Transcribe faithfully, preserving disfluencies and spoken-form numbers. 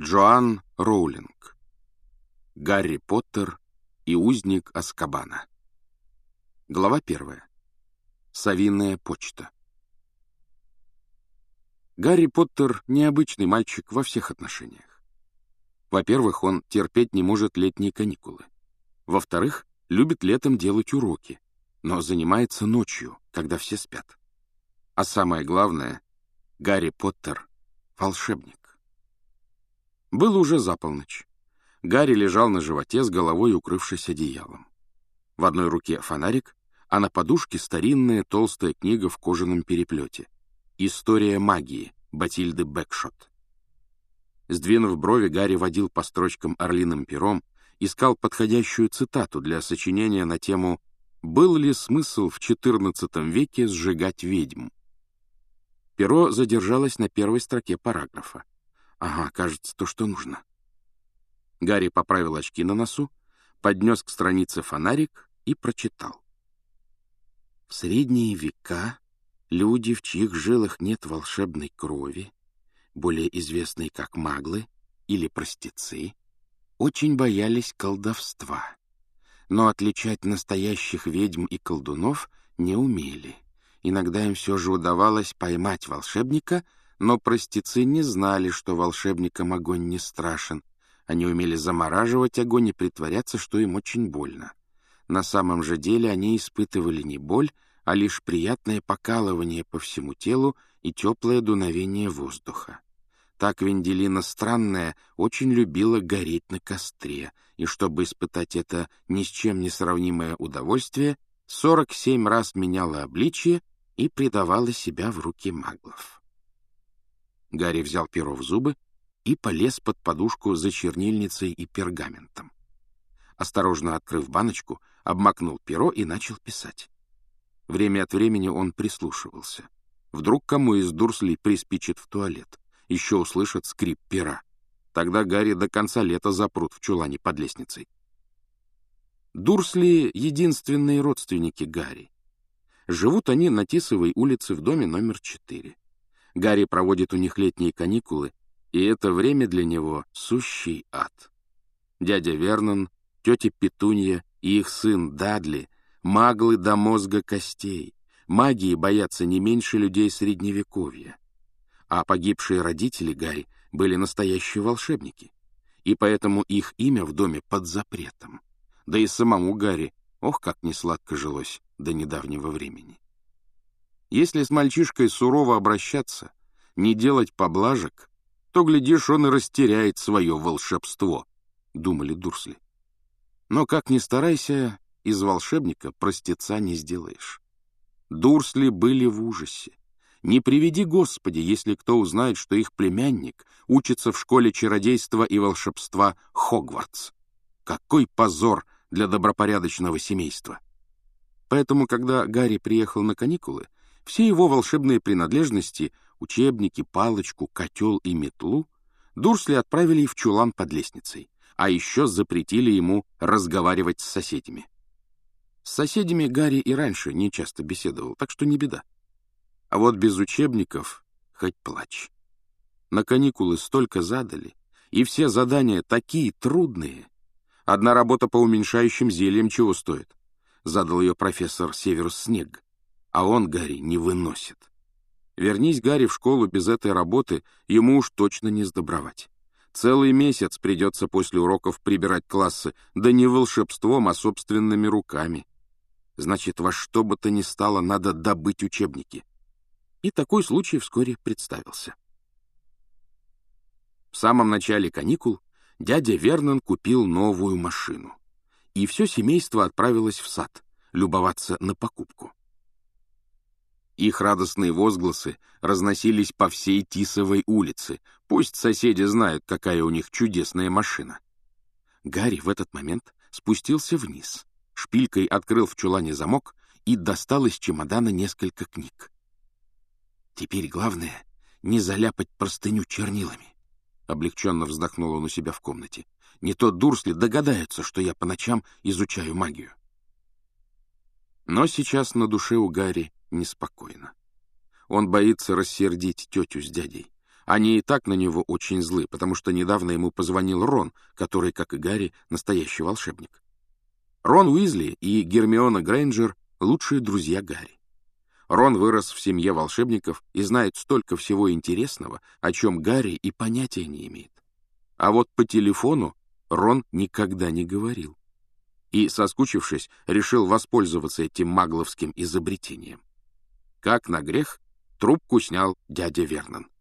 Джоан Роулинг. Гарри Поттер и узник Азкабана. Глава первая. Совиная почта. Гарри Поттер — необычный мальчик во всех отношениях. Во-первых, он терпеть не может летние каникулы. Во-вторых, любит летом делать уроки, но занимается ночью, когда все спят. А самое главное, Гарри Поттер — волшебник. Было уже за полночь. Гарри лежал на животе с головой, укрывшись одеялом. В одной руке фонарик, а на подушке старинная толстая книга в кожаном переплете. «История магии» Батильды Бэкшот. Сдвинув брови, Гарри водил по строчкам орлиным пером, искал подходящую цитату для сочинения на тему «Был ли смысл в четырнадцатом веке сжигать ведьм?». Перо задержалось на первой строке параграфа. Ага, кажется, то, что нужно. Гарри поправил очки на носу, поднес к странице фонарик и прочитал. В средние века люди, в чьих жилах нет волшебной крови, более известные как маглы или простецы, очень боялись колдовства, но отличать настоящих ведьм и колдунов не умели. Иногда им все же удавалось поймать волшебника, но простецы не знали, что волшебникам огонь не страшен. Они умели замораживать огонь и притворяться, что им очень больно. На самом же деле они испытывали не боль, а лишь приятное покалывание по всему телу и теплое дуновение воздуха. Так Венделина Странная очень любила гореть на костре, и чтобы испытать это ни с чем не сравнимое удовольствие, сорок семь раз меняла обличие и предавала себя в руки маглов. Гарри взял перо в зубы и полез под подушку за чернильницей и пергаментом. Осторожно открыв баночку, обмакнул перо и начал писать. Время от времени он прислушивался. Вдруг кому из Дурслей приспичит в туалет, еще услышат скрип пера. Тогда Гарри до конца лета запрут в чулане под лестницей. Дурсли — единственные родственники Гарри. Живут они на Тисовой улице в доме номер четыре. Гарри проводит у них летние каникулы, и это время для него — сущий ад. Дядя Вернон, тетя Петунья и их сын Дадли — маглы до мозга костей. Магии боятся не меньше людей Средневековья. А погибшие родители Гарри были настоящие волшебники, и поэтому их имя в доме под запретом. Да и самому Гарри, ох, как несладко жилось до недавнего времени. Если с мальчишкой сурово обращаться, не делать поблажек, то, глядишь, он и растеряет свое волшебство, — думали Дурсли. Но, как ни старайся, из волшебника простеца не сделаешь. Дурсли были в ужасе. Не приведи Господи, если кто узнает, что их племянник учится в школе чародейства и волшебства Хогвартс. Какой позор для добропорядочного семейства! Поэтому, когда Гарри приехал на каникулы, все его волшебные принадлежности — учебники, палочку, котел и метлу — Дурсли отправили в чулан под лестницей, а еще запретили ему разговаривать с соседями. С соседями Гарри и раньше не часто беседовал, так что не беда. А вот без учебников хоть плачь. На каникулы столько задали, и все задания такие трудные. Одна работа по уменьшающим зельям чего стоит? Задал ее профессор Северус Снегг. А он, Гарри, не выносит. Вернись Гарри в школу без этой работы, ему уж точно не сдобровать. Целый месяц придется после уроков прибирать классы, да не волшебством, а собственными руками. Значит, во что бы то ни стало, надо добыть учебники. И такой случай вскоре представился. В самом начале каникул дядя Вернон купил новую машину, и все семейство отправилось в сад любоваться на покупку. Их радостные возгласы разносились по всей Тисовой улице. Пусть соседи знают, какая у них чудесная машина. Гарри в этот момент спустился вниз, шпилькой открыл в чулане замок и достал из чемодана несколько книг. «Теперь главное — не заляпать простыню чернилами», — облегченно вздохнул он у себя в комнате. «Не то Дурсли догадаются, что я по ночам изучаю магию». Но сейчас на душе у Гарри неспокойно. Он боится рассердить тетю с дядей, Они и так на него очень злы, потому что недавно ему позвонил Рон, который, как и Гарри, настоящий волшебник. Рон Уизли и Гермиона Грейнджер — лучшие друзья Гарри. Рон вырос в семье волшебников и знает столько всего интересного, о чем Гарри и понятия не имеет. А вот по телефону Рон никогда не говорил. И, соскучившись, решил воспользоваться этим магловским изобретением. Как на грех, трубку снял дядя Вернон.